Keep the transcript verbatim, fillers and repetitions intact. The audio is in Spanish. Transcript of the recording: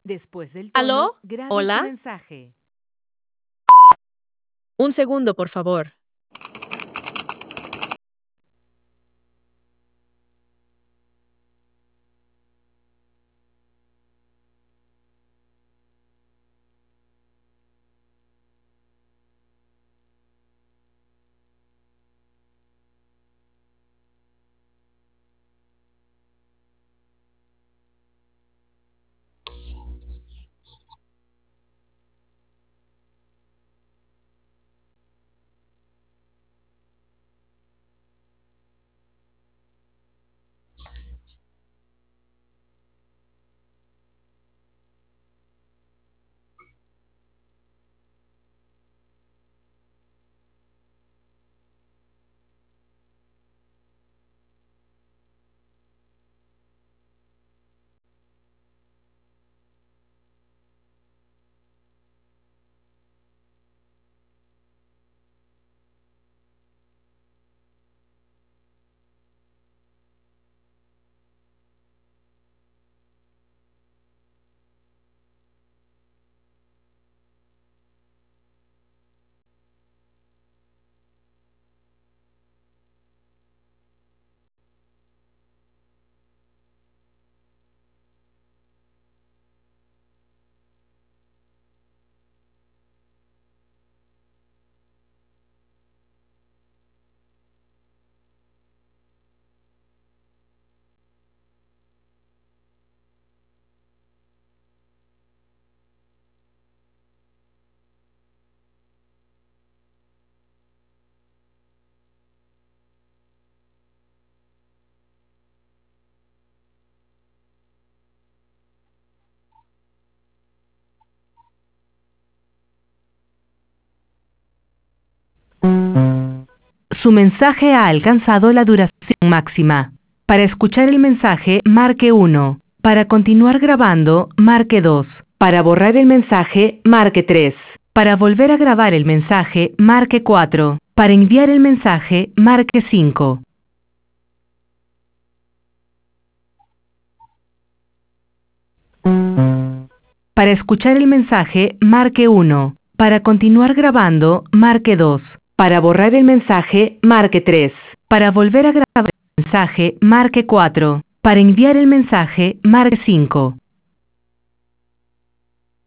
Después del tono, ¿Aló? grabe su ¿Hola? mensaje. Un segundo, por favor. Su mensaje ha alcanzado la duración máxima. Para escuchar el mensaje, marque uno. Para continuar grabando, marque dos. Para borrar el mensaje, marque tres. Para volver a grabar el mensaje, marque cuatro. Para enviar el mensaje, marque cinco. Para escuchar el mensaje, marque uno. Para continuar grabando, marque dos. Para borrar el mensaje, marque tres. Para volver a grabar el mensaje, marque cuatro. Para enviar el mensaje, marque cinco.